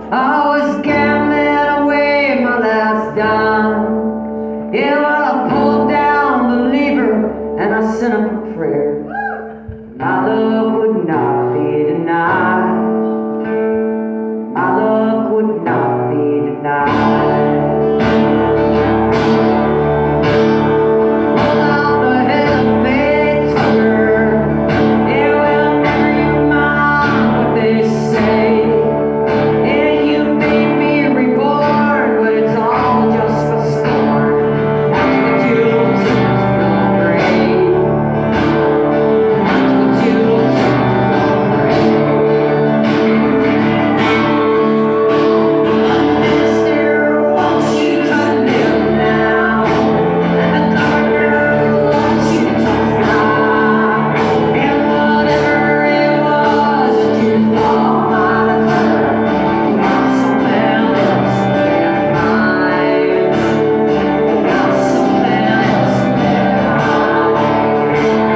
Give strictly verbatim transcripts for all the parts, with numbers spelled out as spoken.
I was gambling away my last dime. Yeah, well, I pulled down the lever and I sent up a prayer. My love would not be denied. My love would not be denied. Pull out the heavy tucker. Yeah, well, never you mind what they say. Yeah, you made me reborn, but it's all just for scorn. That's what you'll take from the grave. That's what you'll take from the grave. Mister, won't you to live now? And the governor, won't you to fly? And whatever it was that you thought might occur, got something else behind. Got something else behind.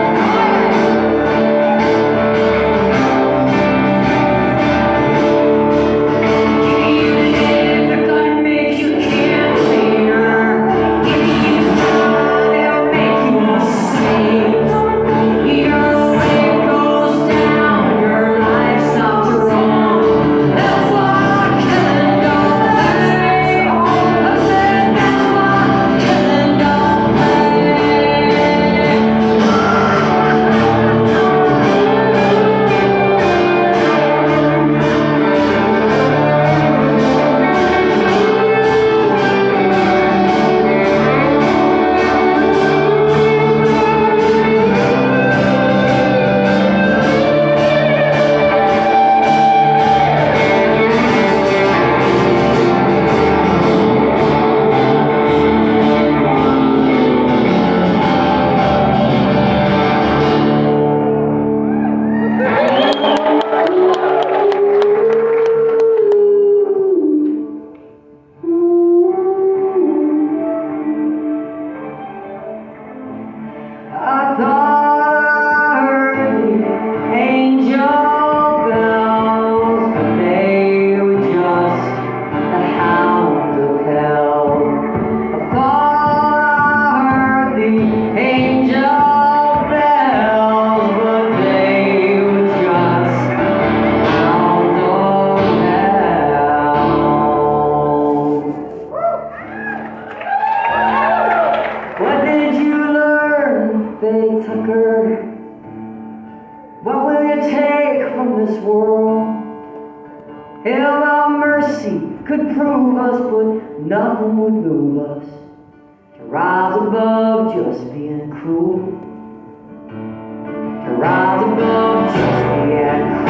Give you the head, they're gonna make you campaigner. Give you the time, they'll make you a saint. Your way goes down, your life's not your own. That's why killing don't pay. I said that's why killing don't pay. I thought I heard the angel bells, but they were just the hounds of hell. I thought I heard the angel bells, but they were just the hounds of hell. What did you learn, Faye Tucker? What will you take from this world? Hell, well, mercy could prove us, but nothing would move us to rise above just being cruel. To rise above just being cruel.